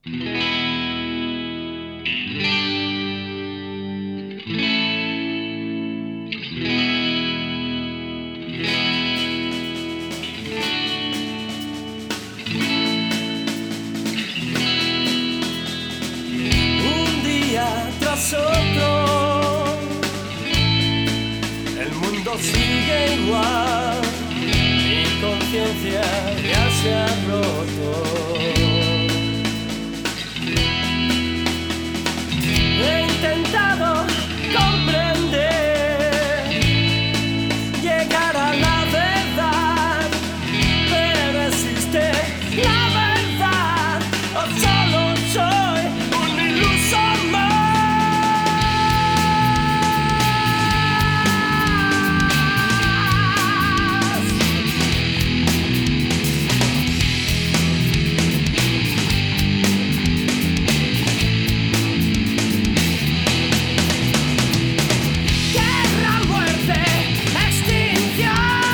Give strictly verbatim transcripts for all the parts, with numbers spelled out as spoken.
Un día tras otro, el mundo sigue igual, mi conciencia ya se ha roto. He intentado comprender, llegar a la verdad, pero existe la verdad, o solo soy un iluso más. Guerra, muerte, extinción,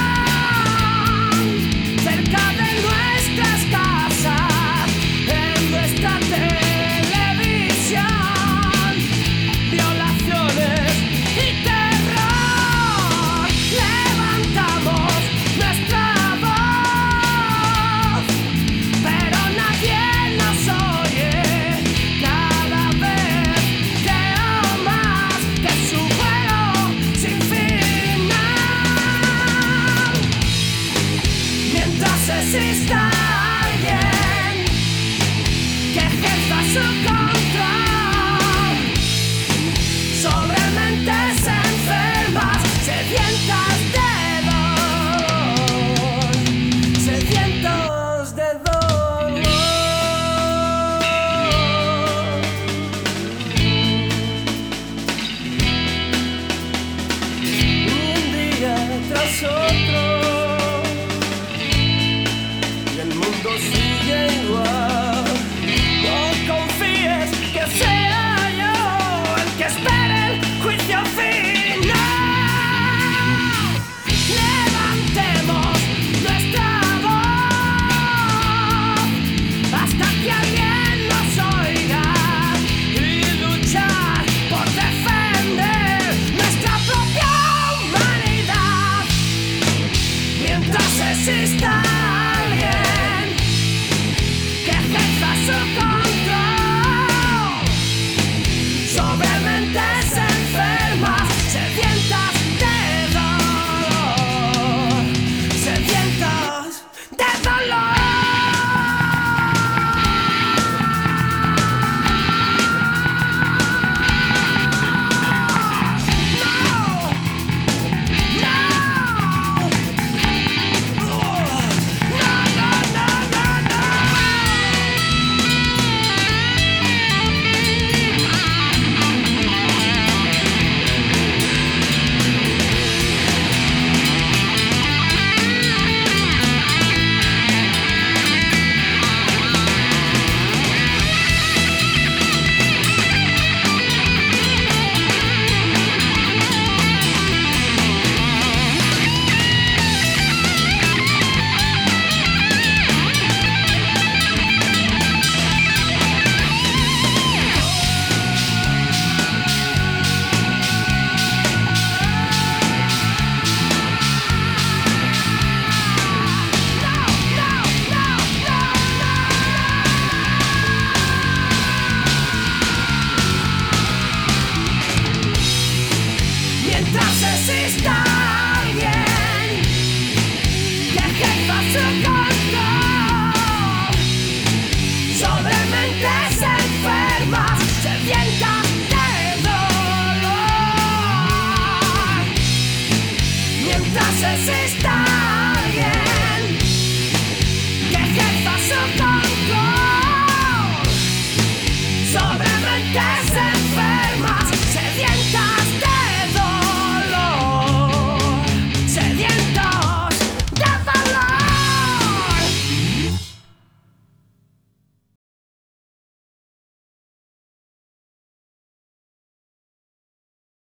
cerca de nuestras casas, en nuestra televisión, violaciones y terror. Levantamos nuestra voz, pero nadie nos oye. Cada vez creo más que es un juego sin final. Mientras exista alguien que ejerza su